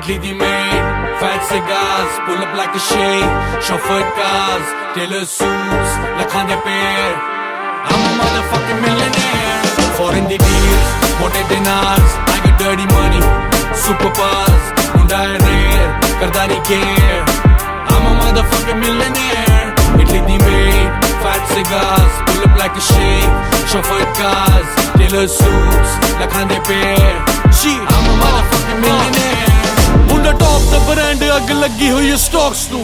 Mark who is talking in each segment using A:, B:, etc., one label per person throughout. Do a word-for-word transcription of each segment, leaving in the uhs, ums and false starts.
A: Italy the maid, fat cigars, pull up like a shade, chauffeur cars, tailor suits, lakhande pair. I'm a motherfucking millionaire. Foreign the deals, mote dinars, I got dirty money, super buzz, munda hai rare, karda nahi care. I'm a motherfucking millionaire. Italy the maid, fat cigars, pull up like a shade, chauffeur cars, tailor suits, lakhande pair. I'm a motherfucking millionaire. Munda top the brand, ag lagi hui stocks nu.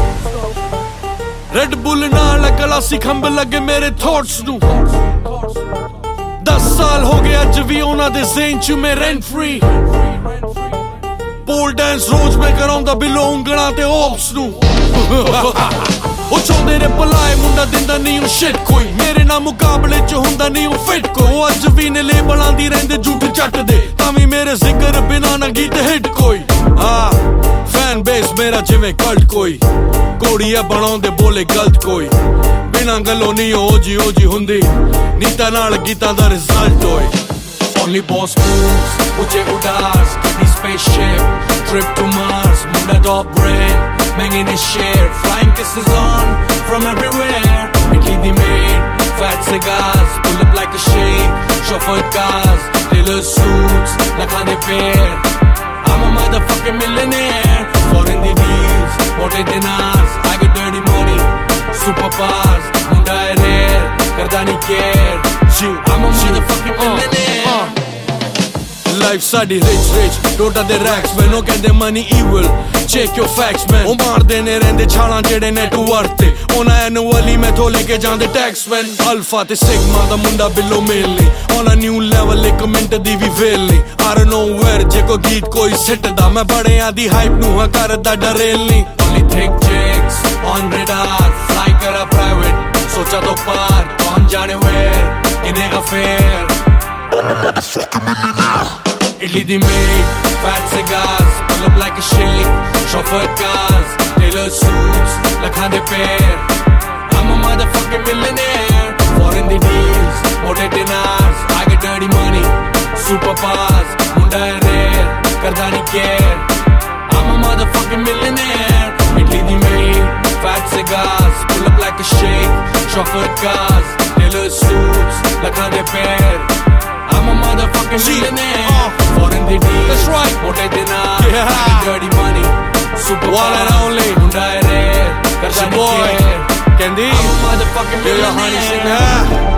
A: Red Bull naal glassi khamba lage mere thoughts nu. दस साल हो गए अज भी उन्हां दे ज़हन च मैं rent free. Pole dance रोज मैं कराउंदा बिलो उंगलां ते ओप्स nu. ओ चाहुंदे ने भलाए मुंडा दिंदा नहीं ओ shit कोई. मेरे नाल मुकाबले च हुंदा नहीं ओ fit कोई. ओ अज भी ने लेबलां दी रहिंदे झूठ चट दे. तावी मेरे जिक्र बिना ना गीत हिट कोई. हाँ फैन बेस मेरा जिवें कल्ट कोई. कोड़िया बनाउंदे बोले गलत कोई. बिना गल्लों नहीं ओजी ओजी हुंदी. नीता नाल गीतां दा रिजल्ट होए. Only boss moves, ऊंचे उड़ास, कभी spaceship, trip to Mars, Munda top brand, महंगे ने share, flying kisses on from everywhere. Italy the maid, fat cigars, pull up like a shade, chauffeur cars, tailor suits, lakhande pair. I'm a motherfucking millionaire. Foreign the deals, mote dinars, I got dirty money, super bars, munda hai rare, karda nahi care. I'm a motherfucking millionaire. Life sari rich rich, टोटा दे racks मैनों कहंदे money evil. Check your facts man. ओ मार देने रहंदे छालां जेड़े net worth ते. ओना annually मैं थो लेके जांदे tax man. Alpha ते sigma दा मुंडा बिलो मेल नहीं. On a new level एक मिनट दी भी fail नहीं. I don't know where जे को गीत कोई सिट दा. मैं बड़े आदी hype नू हाँ करदा डरेल नहीं. Only thick chicks on radar, fly करा private. सोचा तो पार, कौन जाने where, किन्हे का fair. Italy the maid, fat cigars, pull up like a shake, chauffeur cars, tailor suits, lakhande pair. I'm a motherfucking millionaire. Foreign the deals, mote dinars, I got dirty money, super bars, munda hai rare, karda nahi care. I'm a motherfucking millionaire. Italy the maid, fat cigars, pull up like a shake, chauffeur cars, tailor suits, lakhande pair. I'm a motherfucking millionaire. Uh, Foreign the deals, that's right. Mote dinar, yeah. I got dirty money, super one and only. Munda hai rare, karda nahi care. Candy, I'm a motherfucking millionaire.